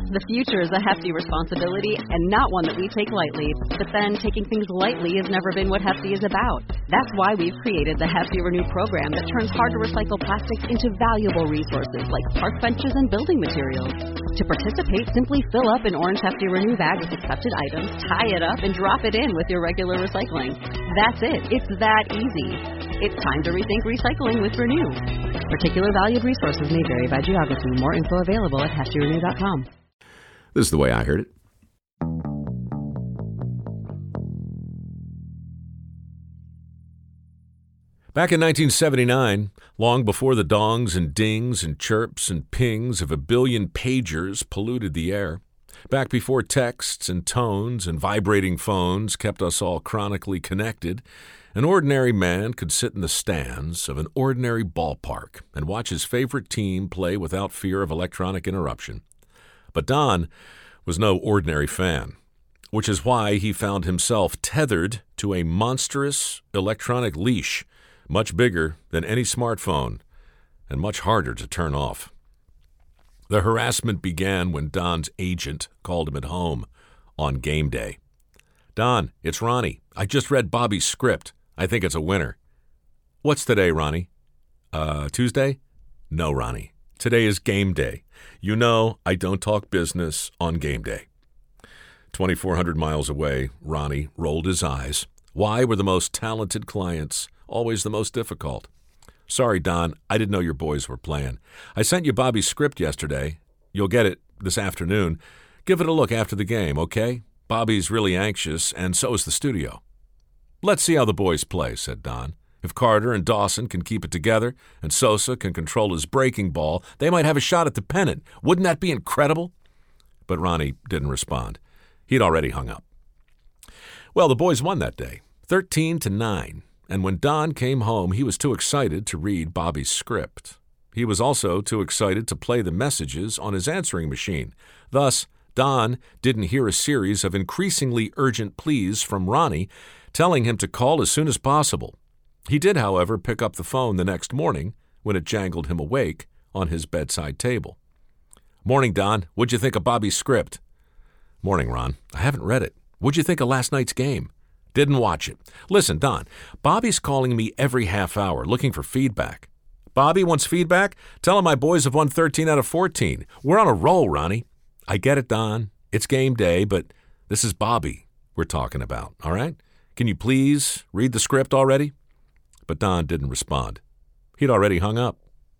The future is a hefty responsibility and not one that we take lightly. But then taking things lightly has never been what Hefty is about. That's why we've created the Hefty Renew program that turns hard-to-recycle plastics into valuable resources like park benches and building materials. To participate, simply fill up an orange Hefty Renew bag with accepted items, tie it up, and drop it in with your regular recycling. That's it. It's that easy. It's time to rethink recycling with Renew. Particular valued resources may vary by geography. More info available at heftyrenew.com. This is the way I heard it. Back in 1979, long before the dongs and dings and chirps and pings of a billion pagers polluted the air, back before texts and tones and vibrating phones kept us all chronically connected, an ordinary man could sit in the stands of an ordinary ballpark and watch his favorite team play without fear of electronic interruption. But Don was no ordinary fan, which is why he found himself tethered to a monstrous electronic leash, much bigger than any smartphone and much harder to turn off. The harassment began when Don's agent called him at home on game day. "Don, it's Ronnie. I just read Bobby's script. I think it's a winner." "What's today, Ronnie?" Tuesday?" "No, Ronnie. Today is game day. You know I don't talk business on game day." 2,400 miles away, Ronnie rolled his eyes. Why were the most talented clients always the most difficult? "Sorry, Don, I didn't know your boys were playing. I sent you Bobby's script yesterday. You'll get it this afternoon. Give it a look after the game, okay? Bobby's really anxious, and so is the studio." "Let's see how the boys play," said Don. "If Carter and Dawson can keep it together and Sosa can control his breaking ball, they might have a shot at the pennant. Wouldn't that be incredible?" But Ronnie didn't respond. He'd already hung up. Well, the boys won that day, 13-9, and when Don came home, he was too excited to read Bobby's script. He was also too excited to play the messages on his answering machine. Thus, Don didn't hear a series of increasingly urgent pleas from Ronnie telling him to call as soon as possible. He did, however, pick up the phone the next morning when it jangled him awake on his bedside table. "Morning, Don. What'd you think of Bobby's script?" "Morning, Ron. I haven't read it. What'd you think of last night's game?" "Didn't watch it. Listen, Don, Bobby's calling me every half hour looking for feedback." "Bobby wants feedback? Tell him my boys have won 13 out of 14. We're on a roll, Ronnie." "I get it, Don. It's game day, but this is Bobby we're talking about, all right? Can you please read the script already?" But Don didn't respond. He'd already hung up.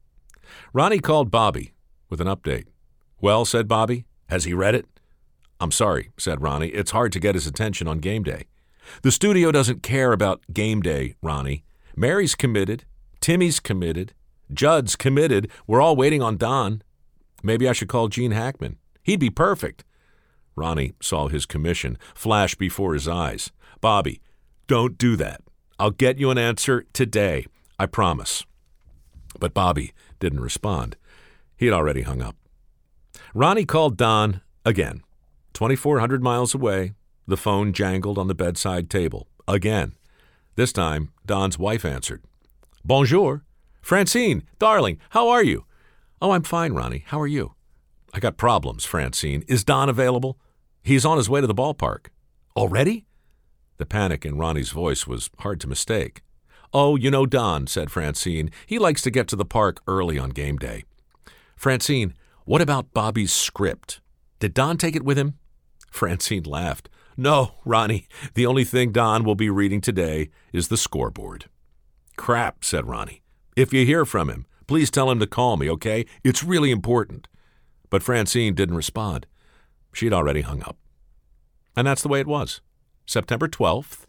Ronnie called Bobby with an update. "Well," said Bobby, "has he read it?" "I'm sorry," said Ronnie. "It's hard to get his attention on game day." "The studio doesn't care about game day, Ronnie. Mary's committed. Timmy's committed. Judd's committed. We're all waiting on Don. Maybe I should call Gene Hackman. He'd be perfect." Ronnie saw his commission flash before his eyes. "Bobby, don't do that. I'll get you an answer today. I promise." But Bobby didn't respond. He'd already hung up. Ronnie called Don again. 2,400 miles away, the phone jangled on the bedside table. Again. This time, Don's wife answered. "Bonjour. Francine, darling, how are you?" "Oh, I'm fine, Ronnie. How are you?" "I got problems, Francine. Is Don available?" "He's on his way to the ballpark." "Already?" The panic in Ronnie's voice was hard to mistake. "Oh, you know Don," said Francine. "He likes to get to the park early on game day." "Francine, what about Bobby's script? Did Don take it with him?" Francine laughed. "No, Ronnie. The only thing Don will be reading today is the scoreboard." "Crap," said Ronnie. "If you hear from him, please tell him to call me, okay? It's really important." But Francine didn't respond. She'd already hung up. And that's the way it was. September 12th,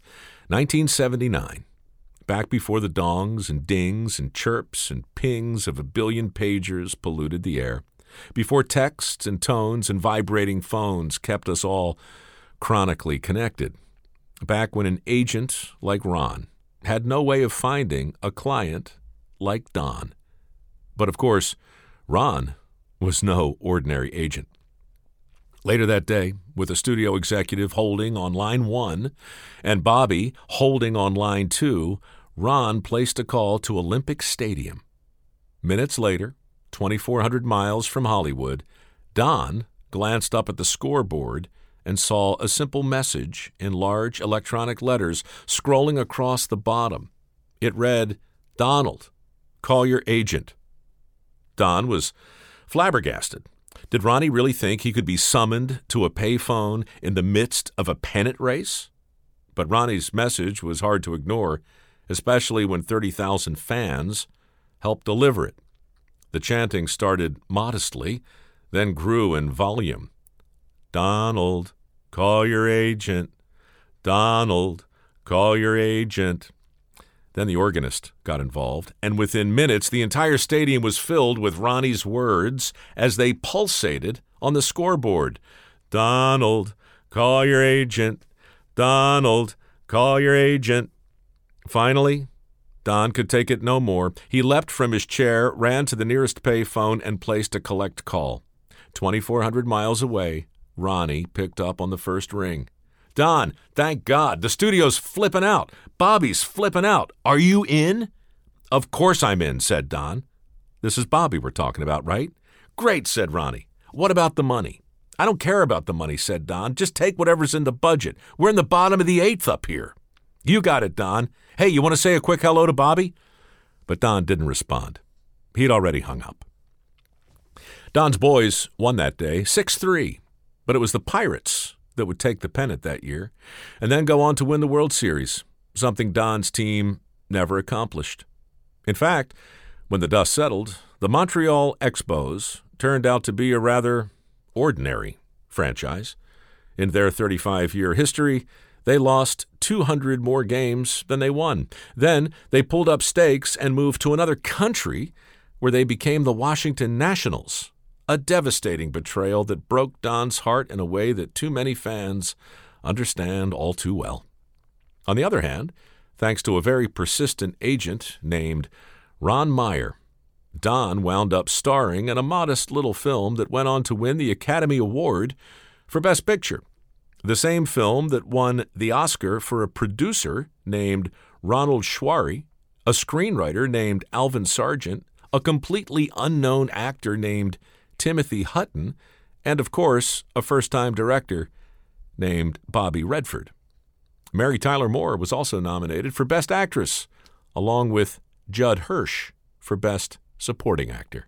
1979. Back before the dongs and dings and chirps and pings of a billion pagers polluted the air. Before texts and tones and vibrating phones kept us all chronically connected. Back when an agent like Ron had no way of finding a client like Don. But of course, Ron was no ordinary agent. Later that day, with a studio executive holding on line 1 and Bobby holding on line 2, Ron placed a call to Olympic Stadium. Minutes later, 2,400 miles from Hollywood, Don glanced up at the scoreboard and saw a simple message in large electronic letters scrolling across the bottom. It read, "Donald, call your agent." Don was flabbergasted. Did Ronnie really think he could be summoned to a payphone in the midst of a pennant race? But Ronnie's message was hard to ignore, especially when 30,000 fans helped deliver it. The chanting started modestly, then grew in volume. "Donald, call your agent. Donald, call your agent." Then the organist got involved, and within minutes the entire stadium was filled with Ronnie's words as they pulsated on the scoreboard. "Donald, call your agent. Donald, call your agent." Finally, Don could take it no more. He leapt from his chair, ran to the nearest payphone, and placed a collect call. 2,400 miles away, Ronnie picked up on the first ring. "Don, thank God. The studio's flipping out. Bobby's flipping out. Are you in?" "Of course I'm in," said Don. "This is Bobby we're talking about, right?" "Great," said Ronnie. "What about the money?" "I don't care about the money," said Don. "Just take whatever's in the budget. We're in the bottom of the eighth up here." "You got it, Don. Hey, you want to say a quick hello to Bobby?" But Don didn't respond. He'd already hung up. Don's boys won that day, 6-3, but it was the Pirates that would take the pennant that year and then go on to win the World Series, something Don's team never accomplished. In fact, when the dust settled, the Montreal Expos turned out to be a rather ordinary franchise. In their 35-year history, they lost 200 more games than they won. Then they pulled up stakes and moved to another country where they became the Washington Nationals, a devastating betrayal that broke Don's heart in a way that too many fans understand all too well. On the other hand, thanks to a very persistent agent named Ron Meyer, Don wound up starring in a modest little film that went on to win the Academy Award for Best Picture, the same film that won the Oscar for a producer named Ronald Schwary, a screenwriter named Alvin Sargent, a completely unknown actor named Timothy Hutton, and, of course, a first-time director named Bobby Redford. Mary Tyler Moore was also nominated for Best Actress, along with Judd Hirsch for Best Supporting Actor.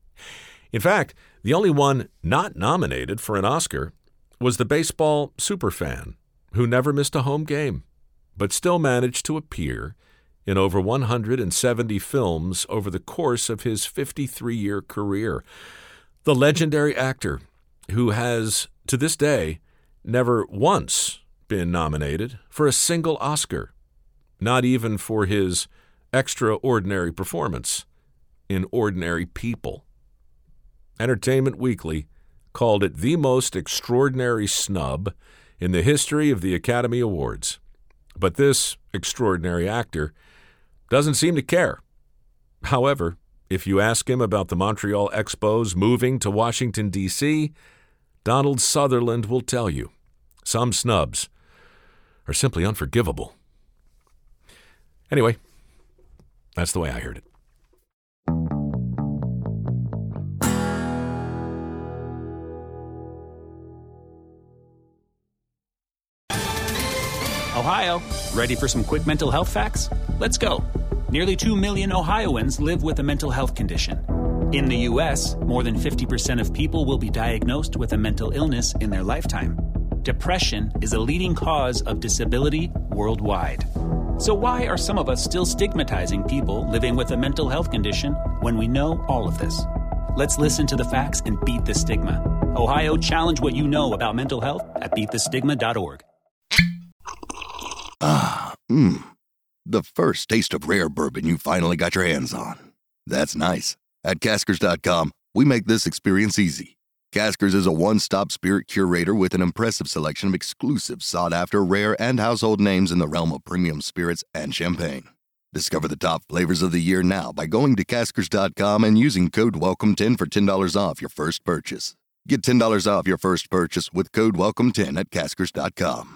In fact, the only one not nominated for an Oscar was the baseball superfan who never missed a home game, but still managed to appear in over 170 films over the course of his 53-year career. The legendary actor who has, to this day, never once been nominated for a single Oscar, not even for his extraordinary performance in Ordinary People. Entertainment Weekly called it the most extraordinary snub in the history of the Academy Awards. But this extraordinary actor doesn't seem to care. However, if you ask him about the Montreal Expos moving to Washington, D.C., Donald Sutherland will tell you some snubs are simply unforgivable. Anyway, that's the way I heard it. Ohio, ready for some quick mental health facts? Let's go. Nearly 2 million Ohioans live with a mental health condition. In the U.S., more than 50% of people will be diagnosed with a mental illness in their lifetime. Depression is a leading cause of disability worldwide. So why are some of us still stigmatizing people living with a mental health condition when we know all of this? Let's listen to the facts and beat the stigma. Ohio, challenge what you know about mental health at beatthestigma.org. The first taste of rare bourbon you finally got your hands on. That's nice. At Caskers.com, we make this experience easy. Caskers is a one-stop spirit curator with an impressive selection of exclusive, sought-after, rare, and household names in the realm of premium spirits and champagne. Discover the top flavors of the year now by going to Caskers.com and using code WELCOME10 for $10 off your first purchase. Get $10 off your first purchase with code WELCOME10 at Caskers.com.